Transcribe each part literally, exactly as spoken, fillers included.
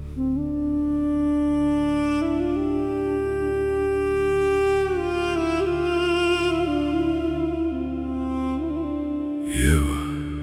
Ева.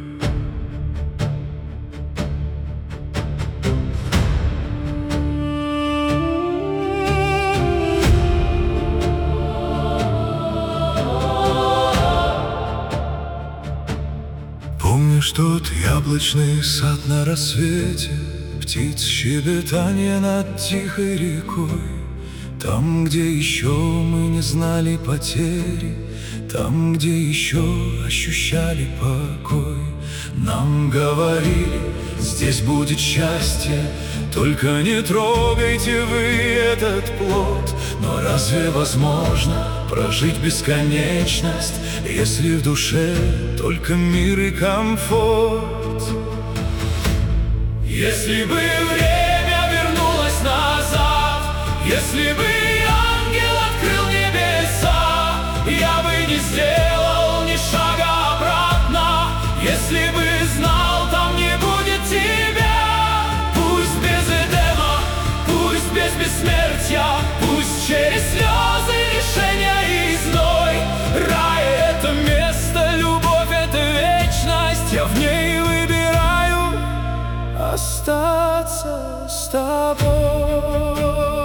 Помнишь тот яблочный сад на рассвете, птиц щебетание над тихой рекой? Там, где еще мы не знали потери, там, где еще ощущали покой. Нам говорили, здесь будет счастье, только не трогайте вы этот плод. Но разве возможно прожить бесконечность, если в душе только мир и комфорт? Если бы время вернулось назад, если бы ангел открыл небеса, я бы не сделал ни шага обратно. Если бы знал, там не будет тебя. Пусть без Эдема, пусть без бессмертия, пусть через слезы, лишения и зной. Рай — это место, любовь — это вечность. Я в ней выбираю остаться с тобой.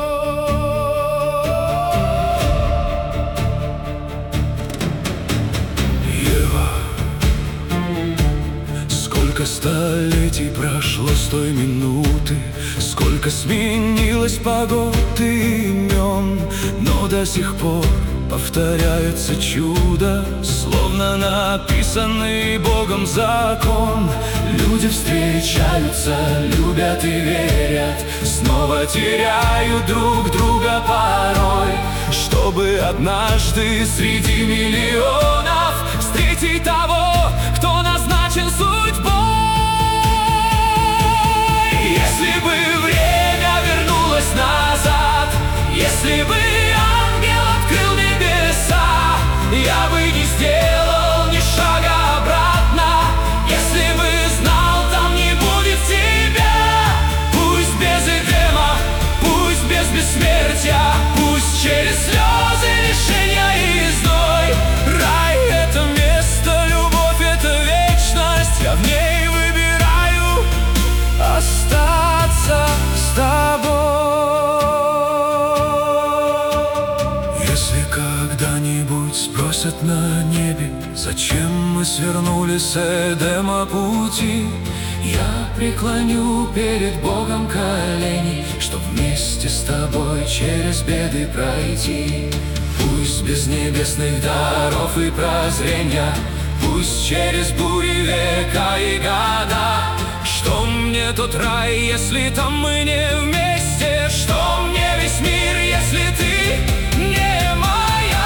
Сколько столетий прошло с той минуты, сколько сменилось погод и имен, но до сих пор повторяется чудо, словно написанный Богом закон. Люди встречаются, любят и верят, снова теряют друг друга порой, чтобы однажды среди миллионов встретить того, кто назначен судьбой. Если бы время вернулось назад, если бы ангел открыл небеса, я бы не сделал ни шага обратно. Если бы знал, там не будет тебя. Пусть без Эдема, пусть без бессмертия, пусть через слезы, лишения и зной. Рай — это место, любовь — это вечность. Я в ней выбираю остаться с тобой. Если когда-нибудь спросят на небе, зачем мы свернули с Эдема пути, я преклоню перед Богом колени, чтоб вместе с тобой через беды пройти. Пусть без небесных даров и прозрения, пусть через бури, века и года. Что мне тот рай, если там мы не вместе? Что мне весь мир, если ты не моя?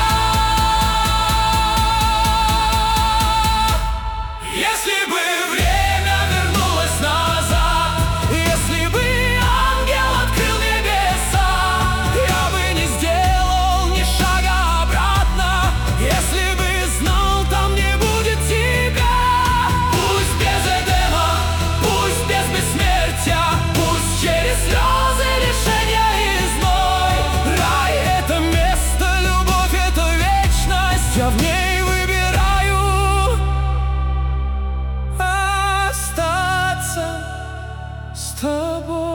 Если бы время вернулось назад, если бы ангел открыл небеса, я бы не сделал ни шага обратно. Если бы знал, там не будет тебя. Пусть без Эдема, пусть без бессмертия, пусть через слезы, лишения и зной. Рай — это место, любовь — это вечность. Я в ней выбираю остаться с тобой.